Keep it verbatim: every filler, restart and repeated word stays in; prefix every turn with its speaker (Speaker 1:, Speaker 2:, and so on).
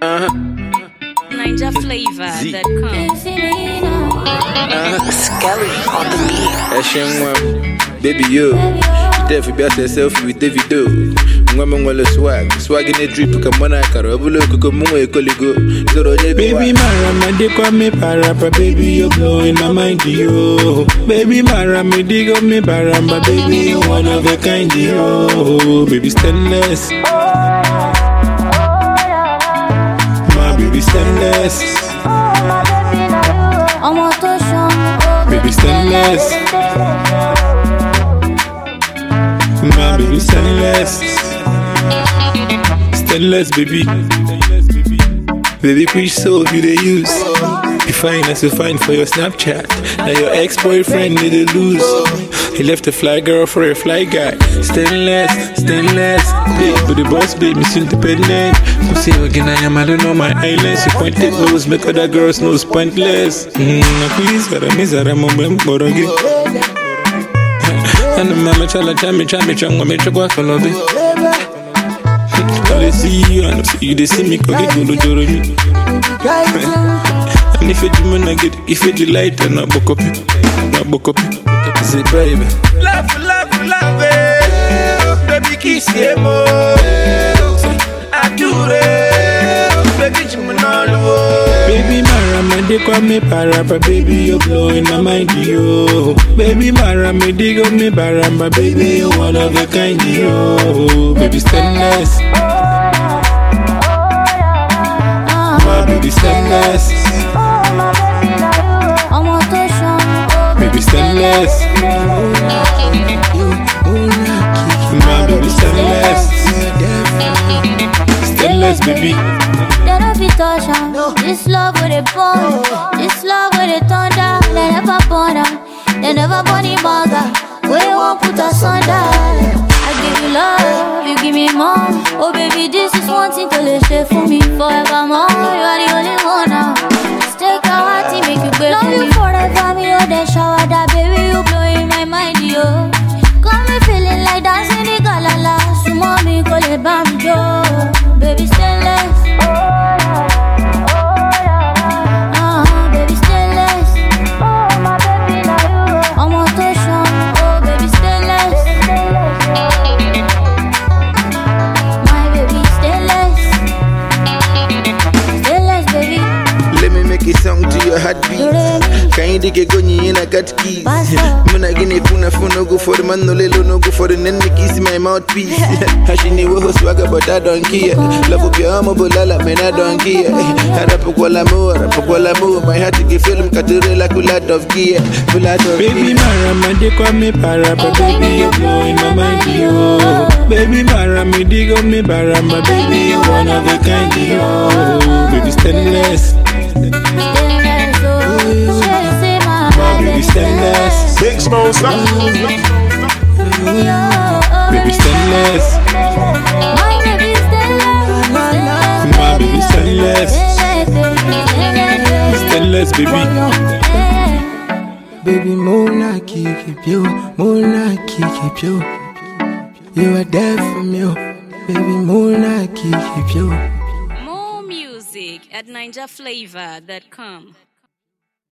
Speaker 1: Uh-huh.
Speaker 2: Ninja flavor
Speaker 1: Z.
Speaker 2: that comes.
Speaker 1: Uh-huh.
Speaker 3: Skelly on the beat.
Speaker 1: Ashingwa, baby you. You definitely be yourself with Davido. Women will swag, swag in a drip, come on, I can't overlook, come on, go.
Speaker 4: Baby Mara, they call me Parapa, baby, you're blowing my mind, yo. Baby Mara, me dig up me Paramba, baby, you one of a kind, yo. Baby stainless, my baby stainless, baby stainless, my baby stainless. Stainless, baby. Baby, preach so you they use. You fine as you fine for your Snapchat. Now your ex-boyfriend need to lose. He left a fly girl for a fly guy. Stainless, stainless. Big but the boss baby, Miss Independent. You see again, I am alone on my islands. You pointed nose, make other girls nose pointless. Mmm, please, but I miss that I'm on them, but I get. And the mama chala chami chami changwa me chokwa kolobe. I see you and I see you, they see me, go get go to me. And if you do me, I get if you delight and not book up, not book up. Say, baby,
Speaker 1: Love, love, love, it. Baby, kiss you more. I do it. Baby, you know.
Speaker 4: Baby Mara, me they call me Parapa, baby, you're blowing my mind, yo. Baby Mara, me dig up me Baramba, baby, you one of a kind, yo. Baby stainless, my baby stainless, baby stainless, my baby stainless, stainless, baby.
Speaker 5: Touch on. This love with a bomb, this love with a thunder. They never burn them, they never burn the burger. We won't put us under. I give you love, you give me more. Oh baby, this is one thing to live share for me forevermore. You are the only one now. Take a heart to make you better. Love you forever, me oh the shower that baby you blowing my mind, yo. Got me feeling like dancing the galala. So mommy call it banjo, baby stainless.
Speaker 1: Song to your heartbeat. Can you dig a gunny in a cat keys? When I get a phone, a phone, no go for the man, no lelo, no go for the name, kiss my mouthpiece. Hashini was swagger, but I don't care. Love of your arm, bulala, man, I don't care. Had a pokola more, a pokola more. My heart to give film, caturela, culat of gear.
Speaker 4: Baby Mara, man, they call me Parapa, baby, you're blowing my mind, yo. Baby Mara, me dig up me Baramba, baby, you one of a kind, yo. Baby stainless. My baby stainless.
Speaker 6: Big Smoke,
Speaker 4: baby stainless. My baby stainless. Stainless, baby.
Speaker 7: Baby, Mona, keep you, Mona, keep you. You are there for me, baby, Mona, keep you.
Speaker 2: More music at ninja flavor dot com.